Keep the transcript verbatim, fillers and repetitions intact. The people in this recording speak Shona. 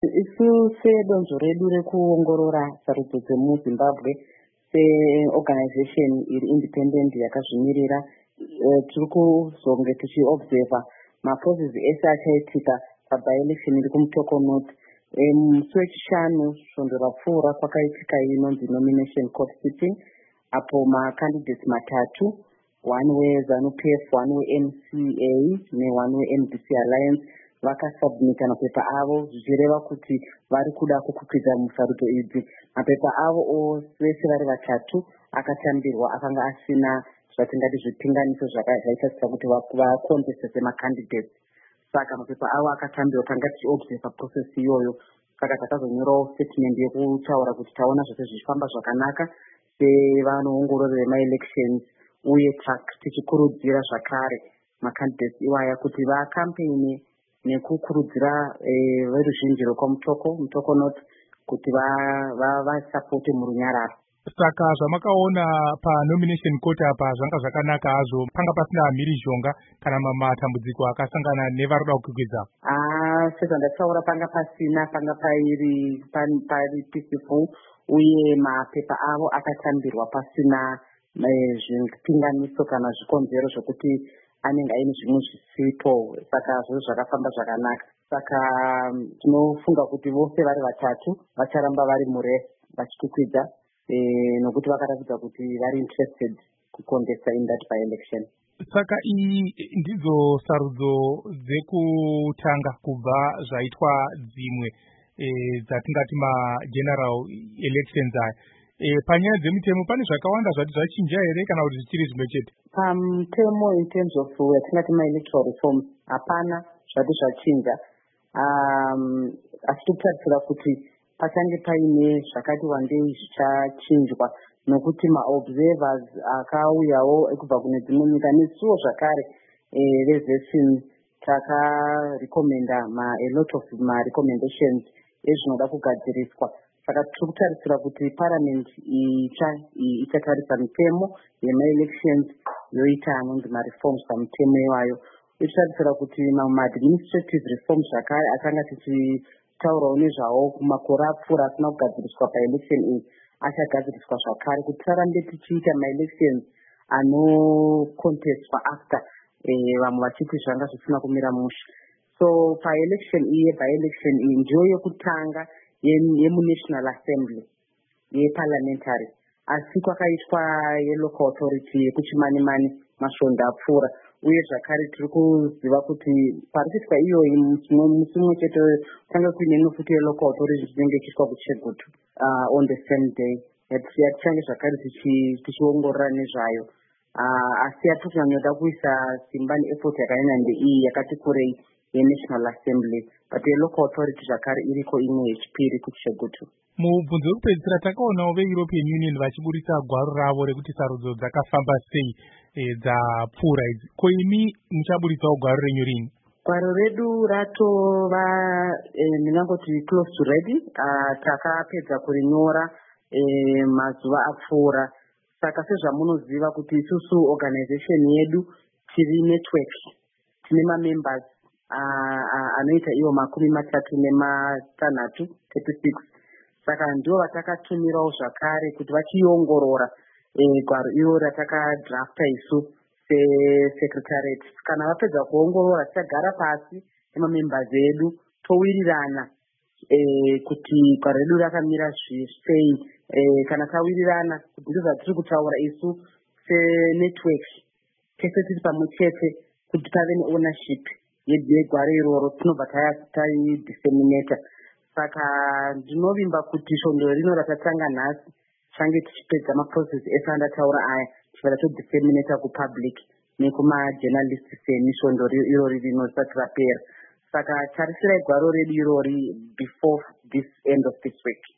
Isu sedonzvo redu rekuongorora sarudzo dzemuZimbabwe seorganization iri independent yakazvimirira, tiri kuzonge tichiobserva maprocess ese achaitika paby-election iri kuMutoko North. Musi wechishanu svondo rapfuura kwakaitika inonzi nomination court sitting, apo macandidates matatu, one weZANU-P F, one weM C A neone weM D C Alliance vakasubmita mapepa avo zvichireva kuti vari kuda kukwikwiza musarudzo idzi. Mapepa avo vese vari vatatu akatambirwa akanga asina zvatingati zvipinganiso zvaitasisa kuti vakonteste semacandidates. Saka mapepa avo akatambirwa tanga tichiobserva process iyoyo. Saka takazonyorawo statement yekutaura kuti taona zvose zvichifamba zvakanaka sevanoongorori vema-elections, uye tichikurudzira zvakare macandidates iwaya kuti vakampeni nekukurudzira veruzhinji rwekwamutoko Mutoko North kuti vasapote murunyararo. Saka zvamakaona panomination court apa zvanga zvakanaka hazvo, panga pasina mhirizhonga kana matambudziko akasangana nevaroda kukwikwiza? Ah, sezvandataura panga pasina, panga pairi pari peaceful, uye mapepa avo akatambirwa pasina zvipinganiso kana zvikonzero zvokuti anenge aine zvimwe zvisipo. Saka zvose zvakafamba zvakanaka. Saka tinofunga kuti vose vari vatatu vacharamba vari muresi vachikwikwiza, nokuti vakaratidza kuti vari interested kucontesta in that by-election. Saka iyi ndidzo sarudzo dzekutanga kubva zvaitwa dzimwe dzatingati ma-general elections aya. E, panyaya dzemutemo pane zvakawanda zvati zvachinja here kana kuti zvichiri zvimwe chete? Pamutemo in terms of yatingati ma-electoral reforms hapana zvati zvachinja. Um, asi tikutarisira kuti pachange paine zvakati wandei zvichachinjwa, nokuti ma-observers akauyawo ekubva kune dzimwe nyika nesuwo zvakare vezesini takarekomenda a lot of ma-recommendations ezvinoda kugadziriswa. Saka tiri kutarisira kuti parliament itsva ichatarisa mitemo yema-elections yoita anonzi ma-reforms pamutemo iwayo. Ichitarisira kuti ma-administrative reforms zvakare atanga tichitaurawo nezvawo kumakore apfuura asina kugadziriswa pa-election iyi achagadziriswa zvakare, kuti tarambe tichiita ma-elections anocontestwa after vamwe vachiti zvanga zvisina kumira mushe. So pa-election iyi by-election iyi ndiyo yekutanga yemuNational Assembly yeparliamentary, asi kwakaitwa yelocal authority yekuchimani-mani masvondo apfuura. Uye zvakare tiri kuziva kuti pari kuitwa iyoyi musi mumwe chete tanga kuine nofuti yelocal authority zvinenge ichiitwa kuChegutu uh, on the same day. Yatichange zvakare tichiongorora nezvayo, asi yatiri kunyanya kuisa simba neeffort yakanyanya ndeiyi yakati kurei yeNational Assembly, but yelocal authority zvakare iriko imwe yechipiri kuChegutu. Mubvunzo wekupedzisira takaonawo ve-European Union vachiburisa gwaro ravo rekuti sarudzo dzakafamba sei dzapfuura idzi. Ko imi muchaburitsawo gwaro renyu rini? Gwaro redu ratova ndingangoti eh, close to ready. Uh, takapedza kurinyora eh, mazuva apfuura. Saka sezvamunoziva kuti isusu organization yedu tiri network, tine ma-members uh, uh, anoita iwo makumi matatu nematanhatu thirty-six. Saka ndivo vatakatumirawo zvakare kuti vachiongorora e, gwaro iro ratakadrafta isu secretariat. Kana vapedza kuongorora tichagara pasi nemamembers edu towirirana e, kuti gwaro redu rakamira sei. E, kana tawirirana kuti ndizvo zvatiri kutaura isu senetwork tese tiri pamwe chete kuti tave neownership yegwaro iroro tinobva taidisseminata. Saka ndinovimba kuti svondo rino ratatanga nhasi change tichipedza maprocess ese andataura aya tichibva todisseminata kupublic nekuma-journalists semisvondo irori rino risati rapera. Saka tarisirai gwaro redu irori before this end of this week.